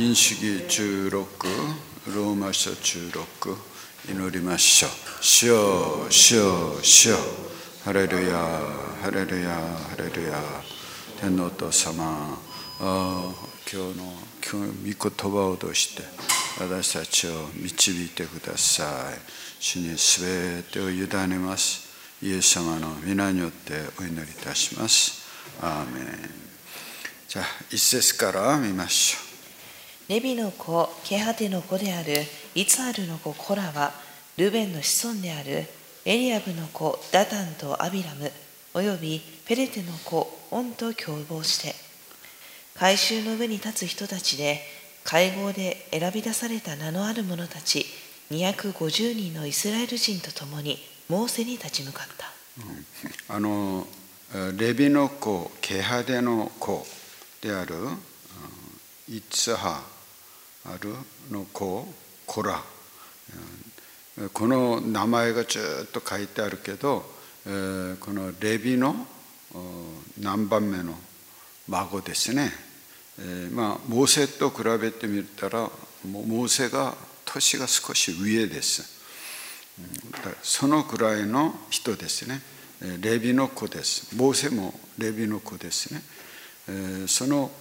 民主記16、ローマ書16、祈りましょう。主よ、主よ、主よ、ハレルヤ、ハレルヤ、ハレルヤ。天のお父様、今日御言葉を通して私たちを導いてください。主にすべてを委ねます。イエス様の皆によってお祈りいたします。アーメン。じゃあ一節から見ましょう。レビの子ケハテの子であるイツァルの子コラはルベンの子孫であるエリアブの子ダタンとアビラムおよびペレテの子オンと共謀して改宗の上に立つ人たちで会合で選び出された名のある者たち250人のイスラエル人と共にモーセに立ち向かった。 レビの子ケハテの子であるイツハルの子コラ、この名前がずっと書いてあるけど、このレビの何番目の孫ですね。モーセと比べてみたらモーセが年が少し上です。そのくらいの人ですね。レビの子です。モーセもレビの子ですね。その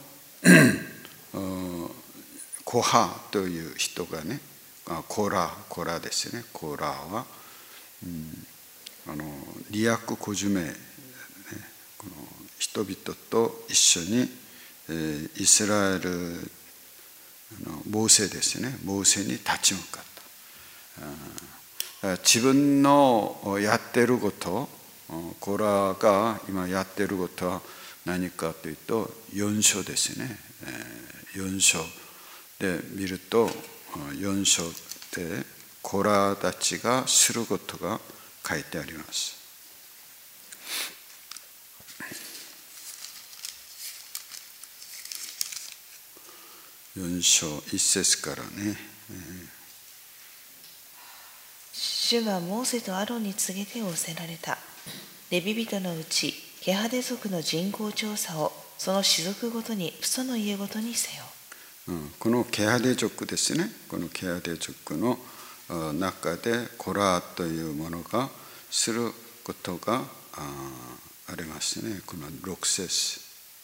コハという人がね、コラですね。コラは、250名、この人々と一緒に、イスラエルモーセですね。モーセに立ち向かった。自分のやってること、コラが今やってることは何かというと4章ですね。4章で見ると4章でコラたちがすることが書いてあります。4章1節からね。 主はモーセとアロンに告げて仰せられた。レビ人のうちケハデ族の人口調査をその氏族ごとに父祖の家ごとにせよ。 このケハデ族ですね。このケハデ族の中でコラというものがすることがありますね。この6節。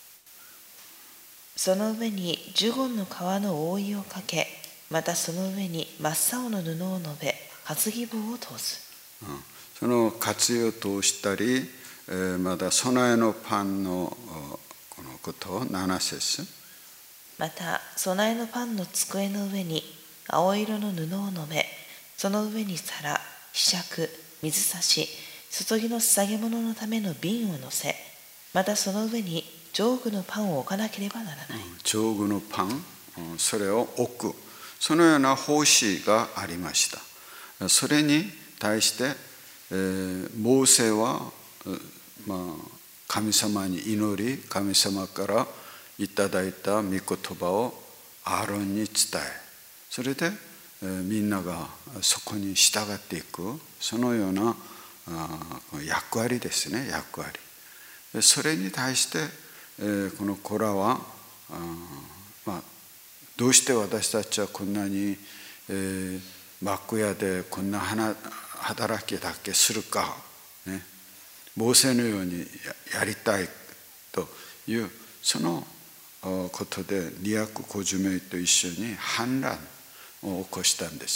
その上にジュゴンの皮の覆いをかけ、またその上に真っ青の布を述べ、担ぎ棒を通す。 その担ぎを通したり、また備えのパンのこのことを7節。 また備えのパンの机の上に青色の布を述べ、その上に皿、柄杓、水差し、注ぎの捧げ物のための瓶を乗せ、またその上に上具のパンを置かなければならない。 上具のパン、それを置く、そのような方針がありました。それに対して、モーセは、神様に祈り、神様からいただいた御言葉をアーロンに伝え、それで、みんながそこに従っていく、そのような役割ですね。役割。それに対して、このコラは、どうして私たちはこんなに、幕屋でこんな働きだけするか、ね、モーセのように やりたいというそのことで250名と一緒に反乱を起こしたんです。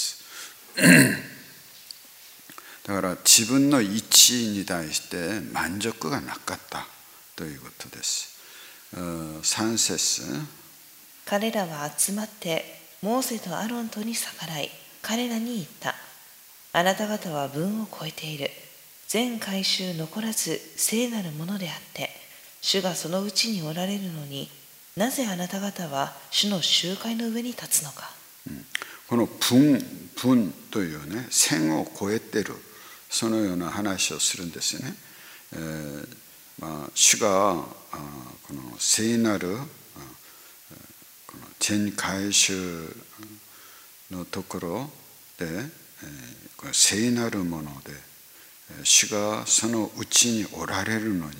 だから自分の一位に対して満足がなかったということです。3節。 彼らは集まってモーセとアロンとに逆らい、彼らに言った。あなた方は分を超えている。全改宗残らず聖なるものであって、主がそのうちにおられるのに、なぜあなた方は主の集会の上に立つのか。 この分というね、線を超えてる、そのような話をするんですよね。主がこの聖なるこの全改宗のところで、聖なるもので、主がそのうちにおられるのに、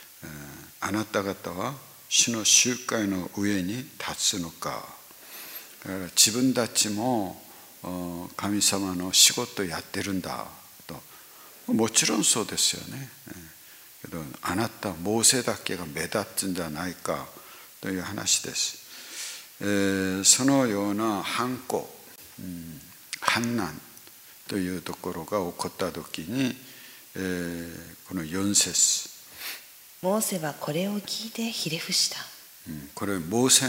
あなた方は主の集会の上に立つのか。 だから自分たちも神様の仕事をやってるんだと。もちろんそうですよね。けどあなたモーセだけが目立つんじゃないかという話です。そのような反抗、反難というところが起こった時に、この4節、 モーセはこれを聞いてひれ伏した。 これモーセ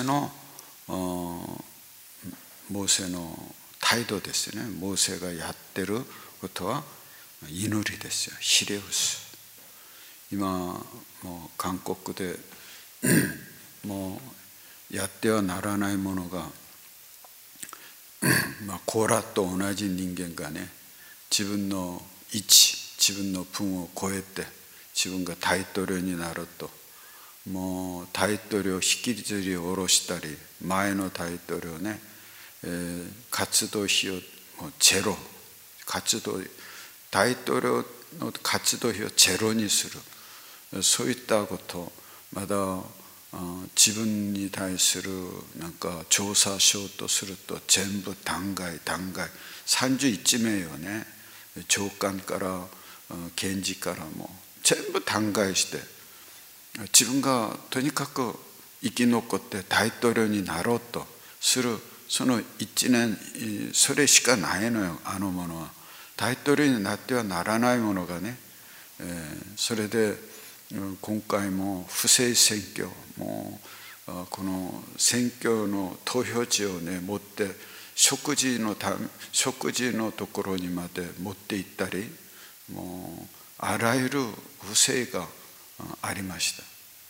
の態度ですね。モーセがやってることは祈りですよ。ひれ伏す。今もう韓国でもうやってはならないものがコーラと同じ人間がね、自分の位置、自分の分を超えて自分が大統領になると、もう大統領を引きずり下ろしたり、前の大統領ね、活動費をもうゼロ、大統領の活動費をゼロにする、そういったこと、まだ自分に対するなんか調査しようとすると全部弾劾31名をね、長官から検事からも全部弾劾して、自分がとにかく生き残って大統領になろうとする、その1年それしかないのよ。あのものは大統領になってはならないものがね、それで今回も不正選挙、もうこの選挙の投票地をね持って食事のところにまで持って行ったり、もうあらゆる不正がありました。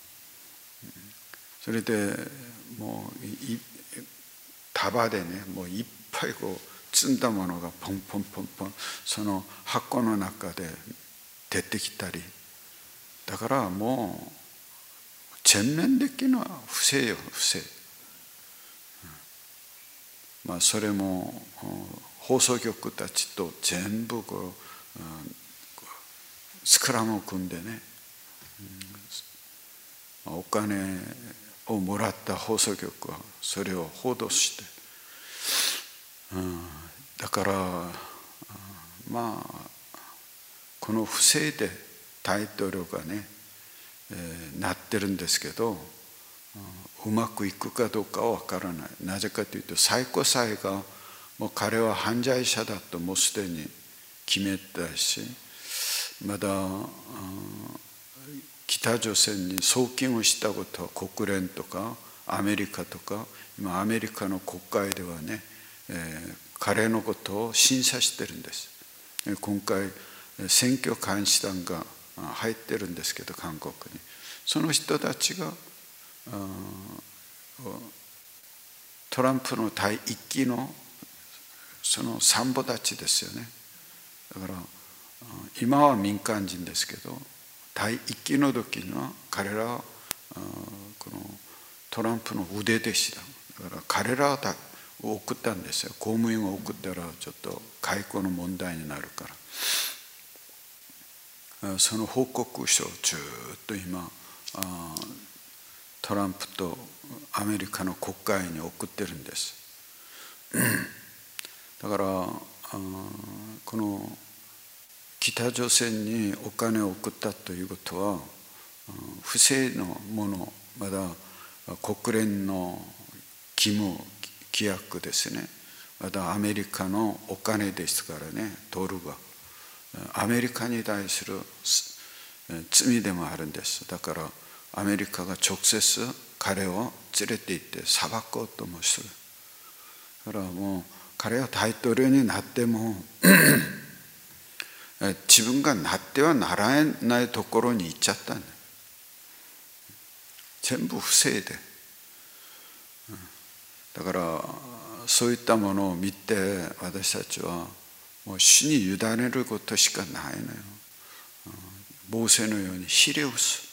それでもう束でね、もういっぱいこう積んだものがポンポンポンポンその箱の中で出てきたり、だからもう全面的な不正よ、不正。それも放送局たちと全部こうスクラムを組んでね、お金をもらった放送局はそれを報道して、だからこの不正で大統領がね、なってるんですけど、うまくいくかどうかはわからない。なぜかというと最高裁がもう彼は犯罪者だともうすでに決めたし、まだ北朝鮮に送金をしたことは国連とかアメリカとか、今アメリカの国会ではね、彼のことを審査してるんです。今回選挙監視団が入ってるんですけど、韓国にその人たちがトランプの第一期のその参謀たちですよね。だから今は民間人ですけど、第一期の時には彼らはこのトランプの腕弟子だ。だから彼らを送ったんですよ。公務員を送ったらちょっと解雇の問題になるから、その報告書をずっと今トランプとアメリカの国会に送ってるんです。だからこの北朝鮮にお金を送ったということは不正のもの、まだ国連の義務規約ですね、まだアメリカのお金ですからね、ドルがアメリカに対する罪でもあるんです。だからアメリカが直接彼を連れて行って裁こうともする。だからもう彼は大統領になっても自分がなってはならないところに行っちゃったんだ。全部不正で、だからそういったものを見て私たちはもう主に委ねることしかないのよ。モーセのようにひれ伏す。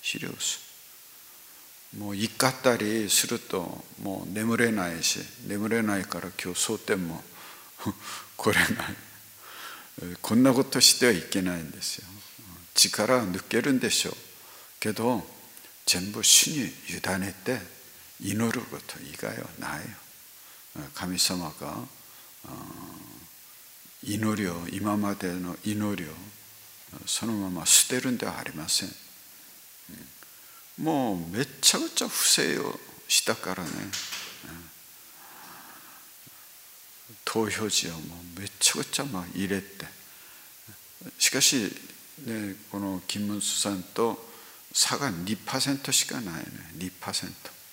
もう怒ったりするともう眠れないし、眠れないから今日蒼天も来れない。こんなことしてはいけないんですよ。力は抜けるんでしょうけど、全部主に委ねて祈ること以外はないよ。 神様が祈りを、今までの祈りをそのまま捨てるんではありません。もうめちゃくちゃ不正をしたからね、投票地をもうめちゃくちゃ入れて、しかし、ね、このキム・スさんと差が 2% しかないね。 2%。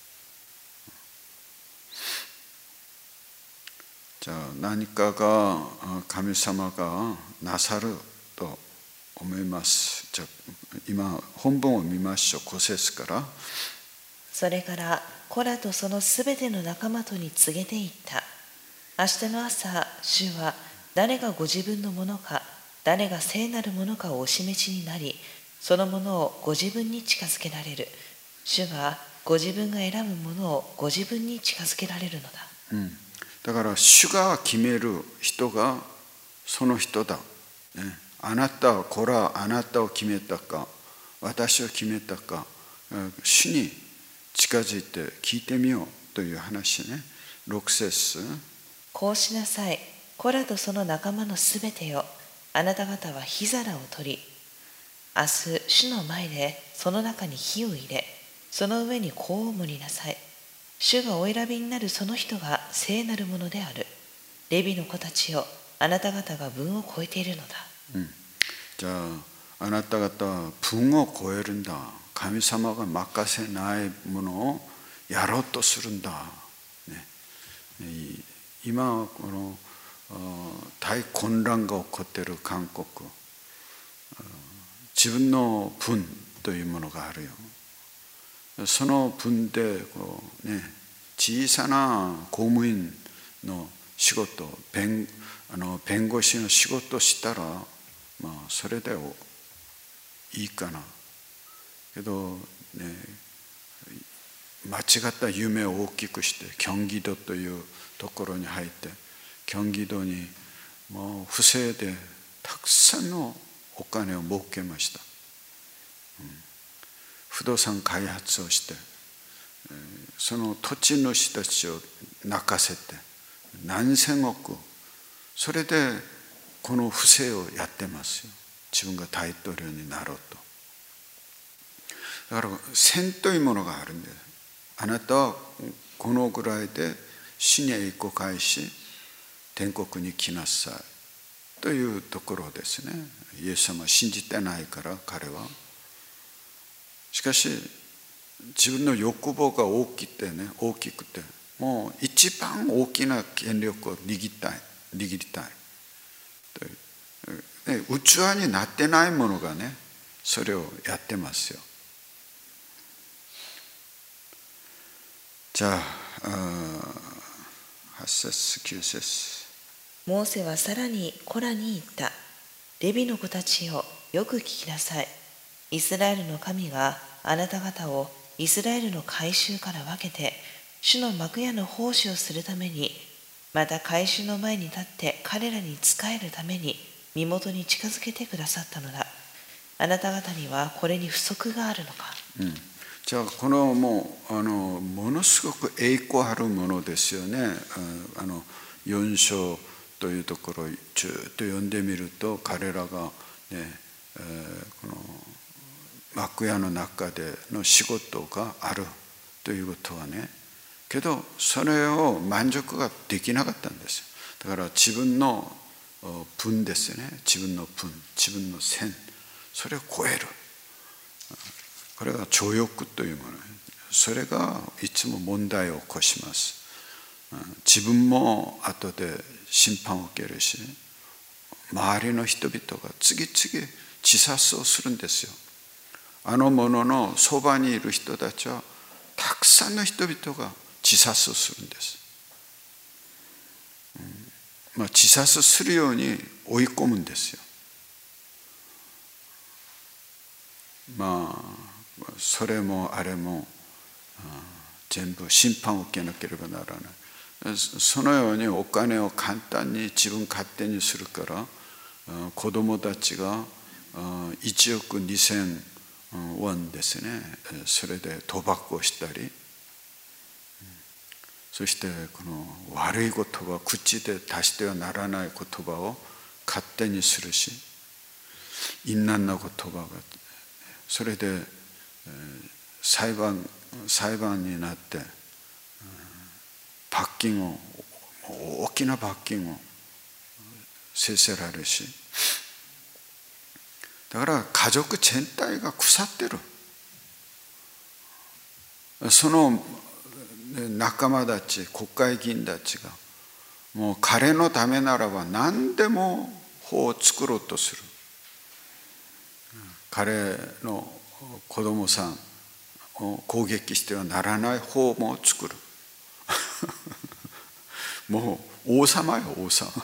じゃあ何かが神様がなさると思います。じゃあ今本文を見ましょう。5節から。 それからコラとそのすべての仲間とに告げていった。明日の朝、主は誰がご自分のものか、誰が聖なるものかをお示しになり、そのものをご自分に近づけられる。主はご自分が選ぶものをご自分に近づけられるのだ。 だから主が決める人がその人だ。あなたはこれはあなたを決めたか、私を決めたか、主に近づいて聞いてみようという話ね。6節。 こうしなさい。コラとその仲間のすべてよ。あなた方は火皿を取り、明日主の前でその中に火を入れ、その上に香を盛りなさい。主がお選びになるその人が聖なるものである。レビの子たちよ、あなた方が分を超えているのだ。 じゃああなた方は分を超えるんだ。神様が任せないものをやろうとするんだ、今この大混乱が起こっている韓国、自分の分というものがあるよ。その分で小さな公務員の仕事、弁護士の仕事をしたら、それでいいかな。けど間違った夢を大きくしてキョンギ道というところに入って、キョンギ道にもう不正でたくさんのお金を儲けました。不動産開発をして、その土地主たちを泣かせて何千億、それでこの不正をやってますよ。自分が大統領になろうと。だから線というものがあるんです。あなたはこのぐらいで主に栄光を返し天国に来なさいというところですね。イエス様は信じてないから彼は。しかし自分の欲望が大きくてもう一番大きな権力を握りたい器になってないものがね、それをやってますよ。じゃあ8節9節。 モーセはさらにコラに言った。レビの子たちよ、よく聞きなさい。イスラエルの神があなた方をイスラエルの改宗から分けて、主の幕屋の奉仕をするために、また改宗の前に立って彼らに仕えるために身元に近づけてくださったのだ。あなた方にはこれに不足があるのか。 じゃあこのものすごく栄光あるものですよね。4章というところをずっと読んでみると、彼らが、この幕屋の中での仕事があるということはね、けどそれを満足ができなかったんです。だから自分の分ですね、自分の分、自分の線、それを超える、これが情欲というもの、それがいつも問題を起こします。自分も後で審判を受けるし、周りの人々が次々自殺をするんですよ。あのもののそばにいる人たちはたくさんの人々が自殺をするんです。自殺するように追い込むんですよ。それもあれも全部審判を受けなければならない。そのようにお金を簡単に自分勝手にするから、子供たちが1億2000ウォンですね、それで賭博をしたり、 そしてこの悪い言葉、口で出してはならない言葉を勝手にするし、淫乱な言葉が、それで裁判になって罰金を、大きな罰金をせせられるし、だから家族全体が腐ってる。その仲間たち、国会議員たちがもう彼のためならば何でも法を作ろうとする。彼の子供さんを攻撃してはならない法も作る。もう王様よ、王様。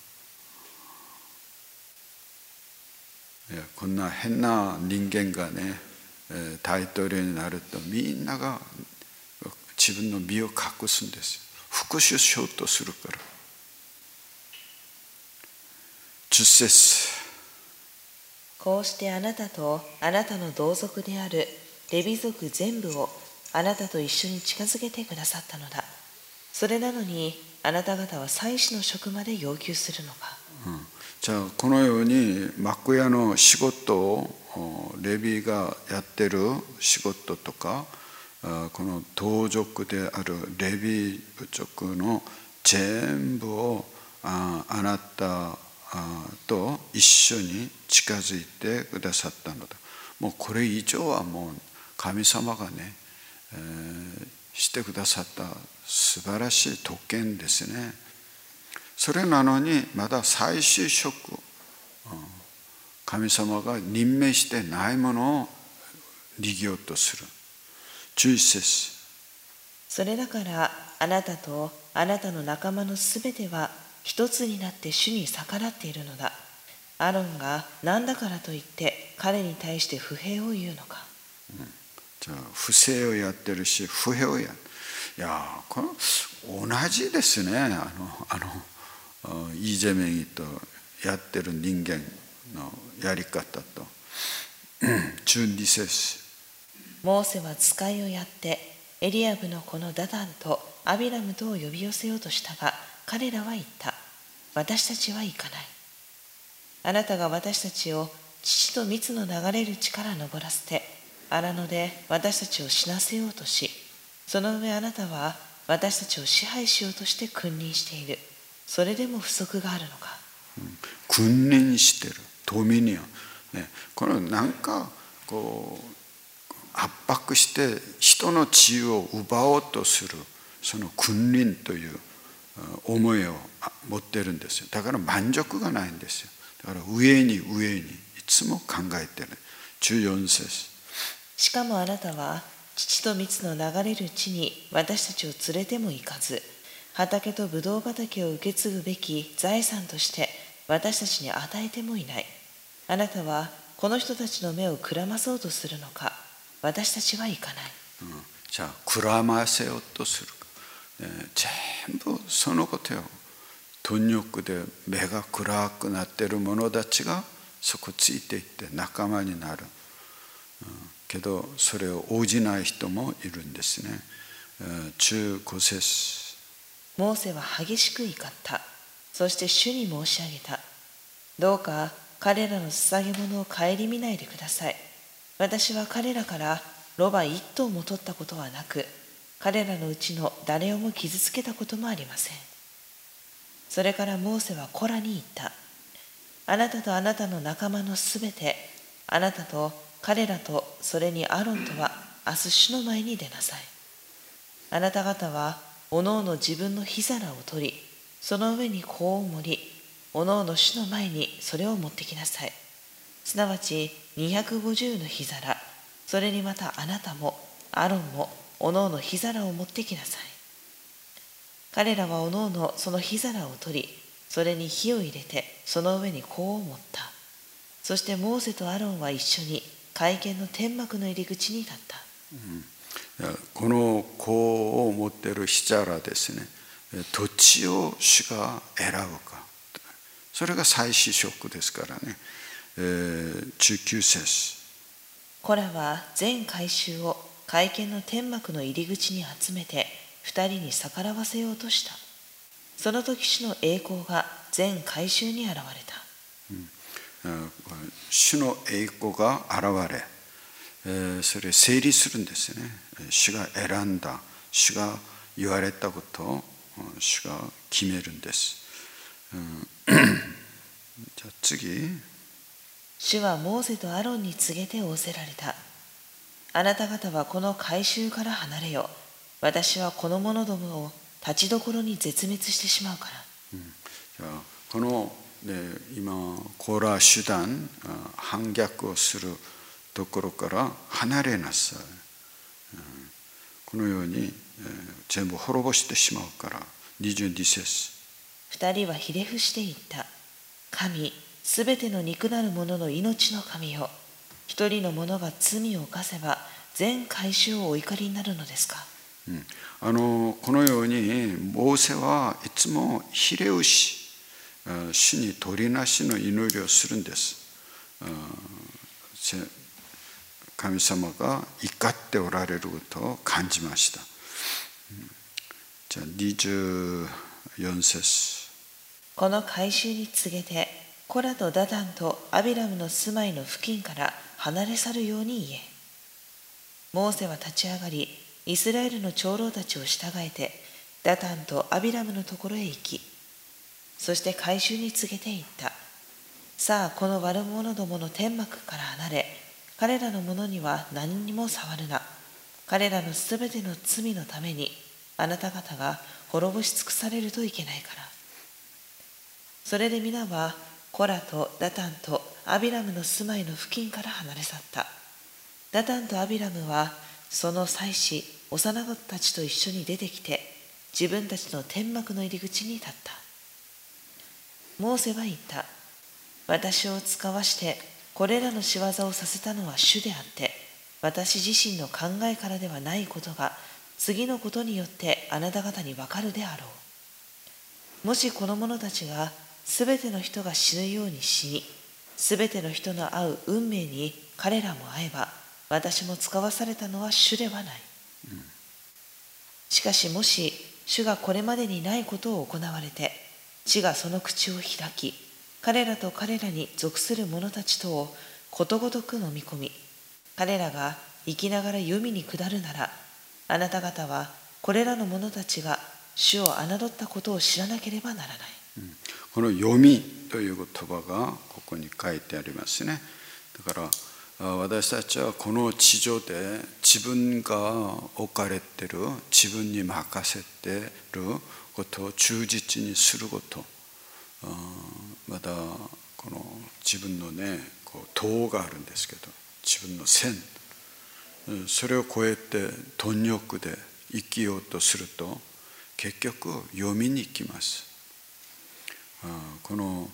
こんな変な人間がね、大統領になるとみんなが自分の身を隠すんですよ。復讐しようとするから。10節。 こうしてあなたとあなたの同族であるレビ族全部をあなたと一緒に近づけてくださったのだ。それなのにあなた方は祭司の職まで要求するのか。 じゃあこのように幕屋の仕事をレビがやってる仕事とか、この同族であるレビ族の全部をあなたと一緒に近づいてくださったのだ。もうこれ以上はもう神様がね、してくださった素晴らしい特権ですね。それなのにまだ祭司職、神様が任命してないものを利用とする。11節。 それだからあなたとあなたの仲間のすべては一つになって主に逆らっているのだ。アロンが何だからといって彼に対して不平を言うのか。 じゃあ不正をやってるし不平をやる。いやこれ同じですね。イ・ジェミョンとやってる人間のやり方と。12節。 モーセは使いをやってエリアブの子のダダンとアビラムとを呼び寄せようとしたが、彼らは言った。私たちは行かない。あなたが私たちを乳と蜜の流れる地から登らせて荒野で私たちを死なせようとし、その上あなたは私たちを支配しようとして君臨している。それでも不足があるのか。 君臨してるドミニオン、ね、このなんかこう圧迫して人の地位を奪おうとするその君臨という思いを持ってるんですよ。だから満足がないんですよ。だから上にいつも考えてる。14節。 しかもあなたは乳と蜜の流れる地に私たちを連れても行かず、畑とブドウ畑を受け継ぐべき財産として私たちに与えてもいない。あなたはこの人たちの目をくらまそうとするのか。私たちは行かない。 じゃあくらませようとする、全部そのことよ。貪欲で目が暗くなっている者たちがそこついていって仲間になる、けどそれを応じない人もいるんですね。15節。 モーセは激しく怒った。そして主に申し上げた。どうか彼らの捧げ物を顧みないでください。私は彼らからロバ一頭も取ったことはなく、彼らのうちの誰をも傷つけたこともありません。それからモーセはコラに言った。あなたとあなたの仲間のすべて、あなたと彼らとそれにアロンとは明日主の前に出なさい。あなた方はおのおの自分の火皿を取り、その上に香を盛り、おのおの主の前にそれを持ってきなさい。すなわち250の火皿、それにまたあなたもアロンもおのおの火皿を持ってきなさい。彼らはおのおのその火皿を取り、それに火を入れてその上に香を盛った。そしてモーセとアロンは一緒に会見の天幕の入り口に立った。 この香を持っている火皿ですね、どっちを主が選ぶか、それが祭司職ですからね。19節。 コラは全会衆を会見の天幕の入り口に集めて、 二人に逆らわせようとした。その時主の栄光が全改宗に現れた。 主の栄光が現れ、それ整理するんですよね。主が選んだ、主が言われたことを主が決めるんです。じゃあ次。 主はモーセとアロンに告げて仰せられた。あなた方はこの改宗から離れよ。私はこの者どもを立ちどころに絶滅してしまうから。 じゃあこの、今コーラ集団反逆をするところから離れなさい。このように、全部滅ぼしてしまうから。22節。 二人はひれ伏して言った。神、すべての肉なる者の命の神よ。一人の者が罪を犯せば全改宗をお怒りになるのですか。 このようにモーセはいつもひれ伏し、主に取りなしの祈りをするんです。神様が怒っておられることを感じました。じゃあ24節。 この改宗に告げて、コラとダダンとアビラムの住まいの付近から離れ去るように言え。モーセは立ち上がり、イスラエルの長老たちを従えて、ダタンとアビラムのところへ行き、そして改宗に告げて言った。さあ、この悪者どもの天幕から離れ、彼らのものには何にも触るな。彼らのすべての罪のために、あなた方が滅ぼし尽くされるといけないから。それで皆は、コラとダタンとアビラムの住まいの付近から離れ去った。ダタンとアビラムは、その妻子、幼子たちと一緒に出てきて、自分たちの天幕の入り口に立った。モーセは言った。私を使わしてこれらの仕業をさせたのは主であって、私自身の考えからではないことが次のことによってあなた方にわかるであろう。もしこの者たちがすべての人が死ぬように死に、すべての人の会う運命に彼らも会えば、私も使わされたのは主ではない。しかしもし主がこれまでにないことを行われて、地がその口を開き、彼らと彼らに属する者たちとをことごとく飲み込み、彼らが生きながら黄泉に下るなら、あなた方はこれらの者たちが主を侮ったことを知らなければならない。 この読みという言葉がここに書いてありますね。だから私たちはこの地上で自分が置かれている、自分に任せていることを忠実にすること、またこの自分のね、党があるんですけど、自分の線、それを超えて貪欲で生きようとすると結局読みに行きます。この、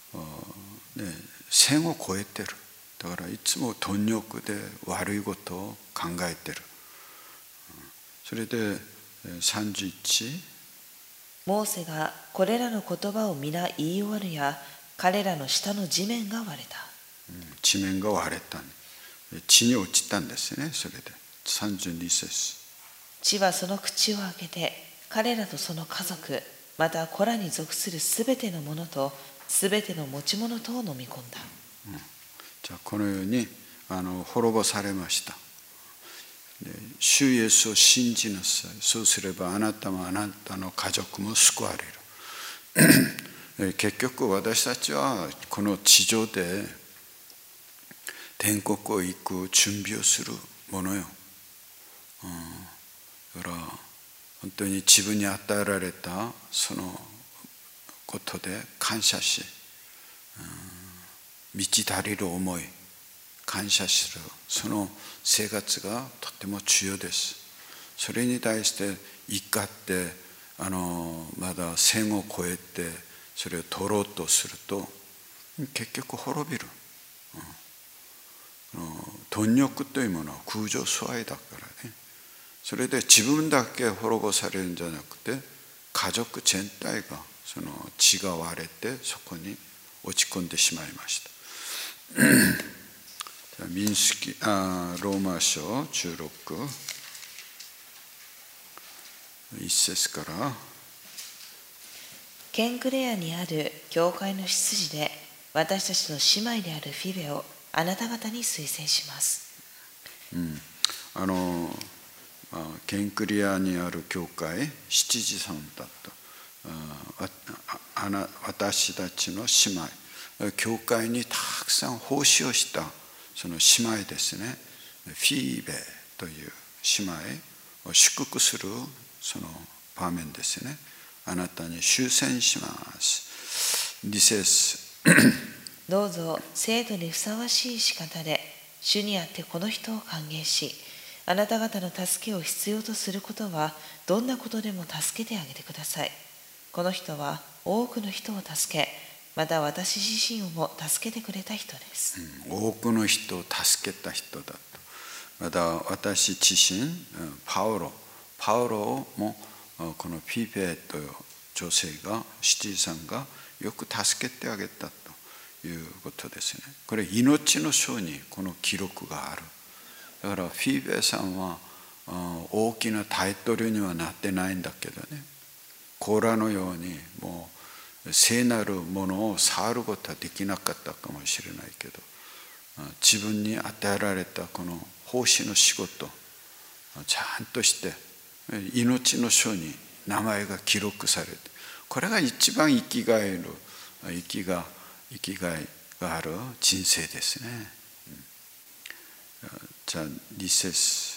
線を超えてる。だからいつも貪欲で悪いことを考えてる。それで31。 モーセがこれらの言葉を皆言い終わるや、彼らの下の地面が割れた。 地面が割れた。地に落ちたんですね。それで32節。 地はその口を開けて、彼らとその家族、またコラに属するすべてのものとすべての持ち物とを飲み込んだ。 じゃあこのように滅ぼされました。主イエスを信じなさい。そうすればあなたもあなたの家族も救われる。結局私たちはこの地上で天国を行く準備をするものよ。だから本当に自分に与えられたそのことで感謝し、満ち足りる思い、感謝する、その生活がとても重要です。それに対して怒ってまだ線を越えてそれを取ろうとすると結局滅びる。貪欲というものは空情疎愛だからね。それで自分だけ滅ぼされるんじゃなくて、家族全体がその血が割れてそこに落ち込んでしまいました。ローマ書16、 1節から。 ケンクレアにある教会の執事で、私たちの姉妹であるフィベをあなた方に推薦します。 ケンクリアにある教会、執事さんだった。私たちの姉妹、教会にたくさん奉仕をしたその姉妹ですね。フィーベという姉妹を祝福するその場面ですね。あなたに終戦します。2節どうぞ生徒にふさわしい仕方で主にあってこの人を歓迎し、あなた方の助けを必要とすることはどんなことでも助けてあげてください。この人は多くの人を助け、また私自身をも助けてくれた人です。 多くの人を助けた人だと。また私自身、パウロもこのフィーベという女性が、執事さんがよく助けてあげたということですね。これ命の書にこの記録がある。だからフィーベさんは大きなタイトルにはなってないんだけどね、コーラのようにもう聖なるものを触ることはできなかったかもしれないけど、自分に与えられたこの奉仕の仕事ちゃんとして命の書に名前が記録されて、これが一番生きがいがある人生ですね。じゃあ2節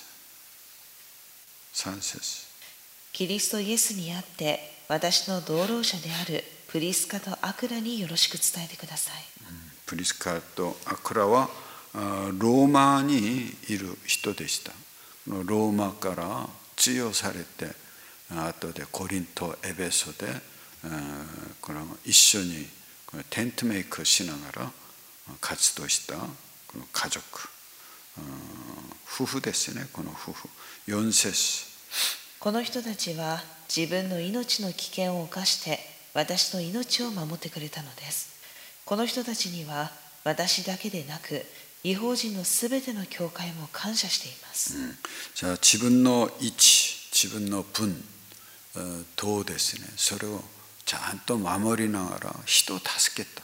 3節。 キリストイエスにあって私の同労者であるプリスカとアクラによろしく伝えてください。 プリスカとアクラはローマにいる人でした。ローマから追放されて、後でコリント、エベソでこの一緒にテントメイクしながら活動したこの家族、夫婦ですね。この夫婦。4節。 この人たちは自分の命の危険を冒して私の命を守ってくれたのです。この人たちには私だけでなく異邦人のすべての教会も感謝しています。 じゃあ自分の位置、自分の分、党ですね、それをちゃんと守りながら人を助けた。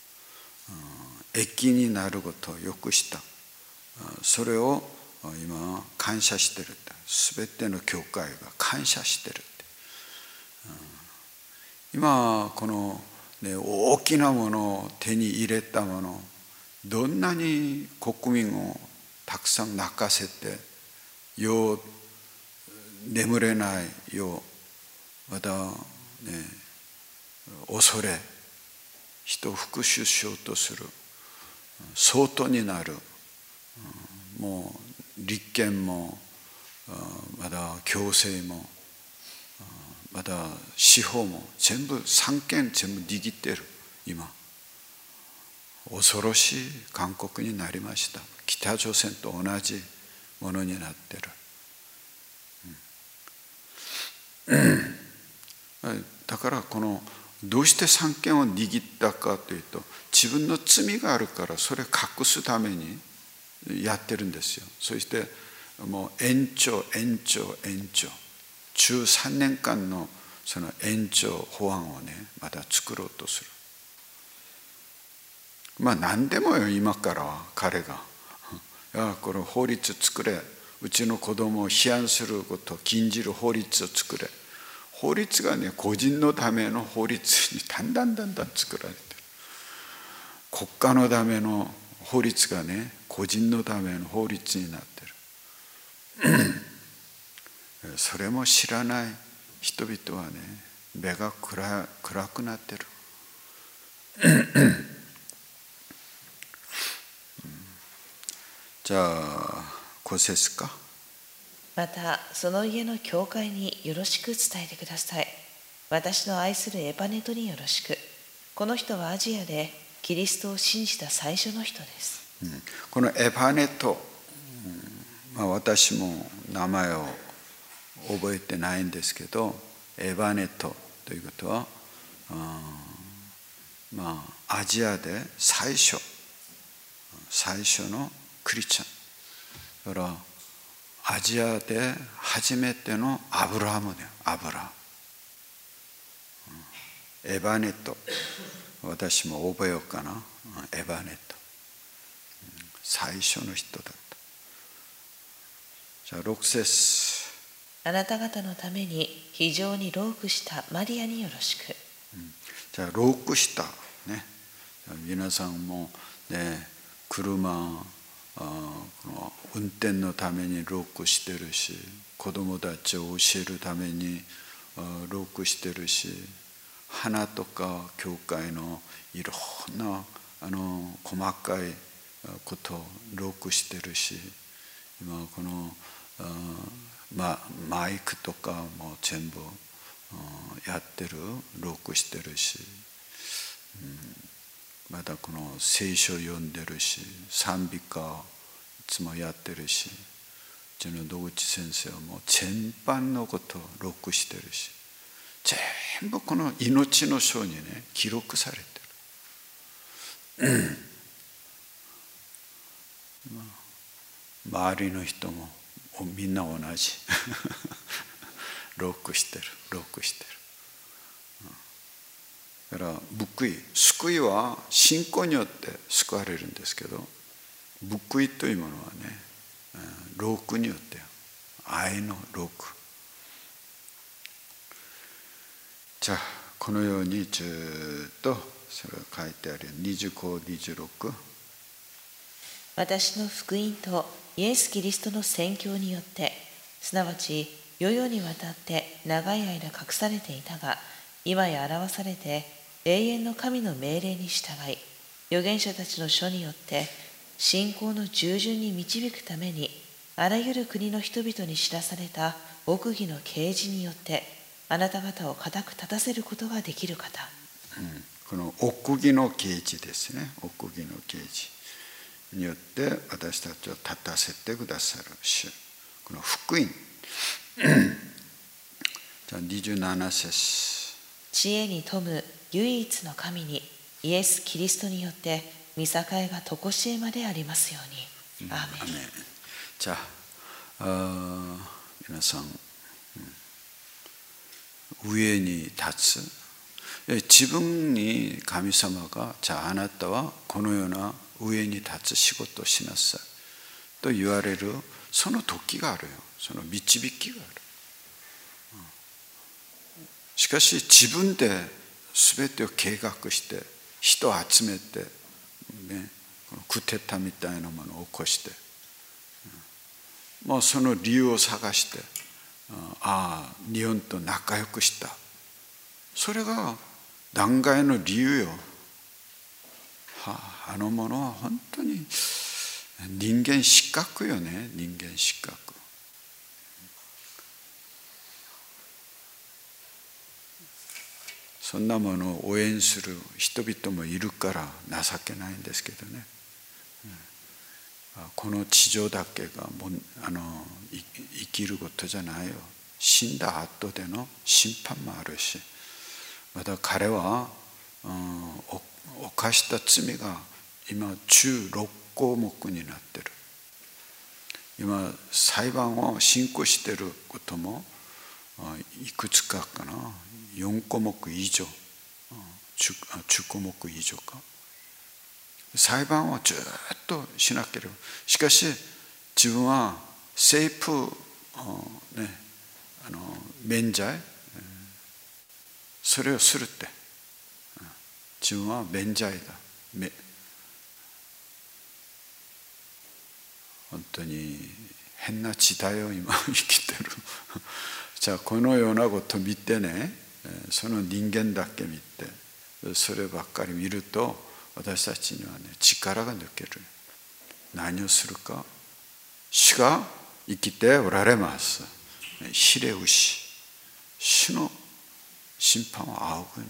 益になることをよくした。それを今感謝してる。すべての教会が感謝してる。今この、大きなものを手に入れたもの、どんなに国民をたくさん泣かせて眠れないよう、また恐れ人を復讐しようとする相当になる、もう立憲もまだ強制もまだ司法も全部三権全部握ってる。今恐ろしい韓国になりました。北朝鮮と同じものになってる。だからこのどうして三権を握ったかというと、自分の罪があるからそれを隠すためにやってるんですよ。そしてもう延長13年間のその延長法案をまた作ろうとする。何でもよ、今からは彼がこの法律作れ、うちの子供を批判することを禁じる法律を作れ。法律が個人のための法律にだんだん作られてる。国家のための法律が個人のための法律になってる。それも知らない人々は目が暗くなってる。じゃあ5節か。 またその家の教会によろしく伝えてください。私の愛するエパネトによろしく。この人はアジアでキリストを信じた最初の人です。 このエパネト、私も名前を覚えてないんですけど、エパネトということはアジアで最初のクリスチャンだから、 アジアで初めてのアブラハムね、アブラハム。エバネット。私も覚えようかな。エバネット。最初の人だった。じゃあ6節。 あなた方のために非常に労苦したマリアによろしく。 じゃあ労苦したね。皆さんもね、車この運転のために労苦してるし、子供たちを教えるために労苦してるし、花とか教会のいろんな細かいことを労苦してるし、今このマイクとかも全部やってる、労苦してるし、またこの聖書読んでるし、賛美歌いつもやってるし、うちの野口先生はもう全般のことを労苦してるし、全部この命の書にね記録されてる。周りの人もみんな同じ。労苦してる、労苦してる。だから報い、救いは信仰によって救われるんですけど、報いというものはね、労苦によって、愛の労苦。じゃあこのようにずっとそれが書いてある25、26。 私の福音とイエス・キリストの宣教によって、すなわち世々にわたって長い間隠されていたが、今や表されて永遠の神の命令に従い、預言者たちの書によって信仰の従順に導くために、あらゆる国の人々に知らされた奥義の啓示によって、あなた方を固く立たせることができる方。 この奥義の啓示ですね。奥義の啓示によって私たちを立たせてくださる主、この福音。じゃあ27節。 知恵に富む唯一の神に、イエス・キリストによって御栄がとこしえまでありますように。アーメン。 じゃあ皆さん、上に立つ。自分に神様が、じゃああなたはこのような上に立つ仕事をしなさいと言われる、その時があるよ。その導きがある。しかし自分で全てを計画して人を集めて、ね、クーデターみたいなものを起こして、もうその理由を探して、日本と仲良くした。それが弾劾の理由よ。あのものは本当に人間失格よね。人間失格。そんなものを応援する人々もいるから情けないんですけどね。この地上だけが生きることじゃないよ。死んだ後での審判もあるし、また彼は犯した罪が今16項目になってる。今裁判を進行していることもいくつかかな、4項目以上、10項目以上か。裁判をずっとしなければ。しかし自分は政府免罪、それをするって、自分は免罪だ。本当に変な時代を今生きてる。じゃあこのようなことを見てね、その人間だけ見てそればっかり見ると、私たちにはね力が抜ける。何をするか、主が生きておられます。ひれ牛、主の審判を仰ぐのよ。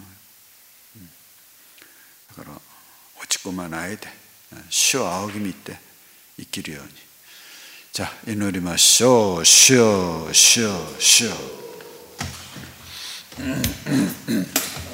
だから落ち込まないで主を仰ぎ見て生きるように。じゃあ祈りましょう。主よ主よ主よ。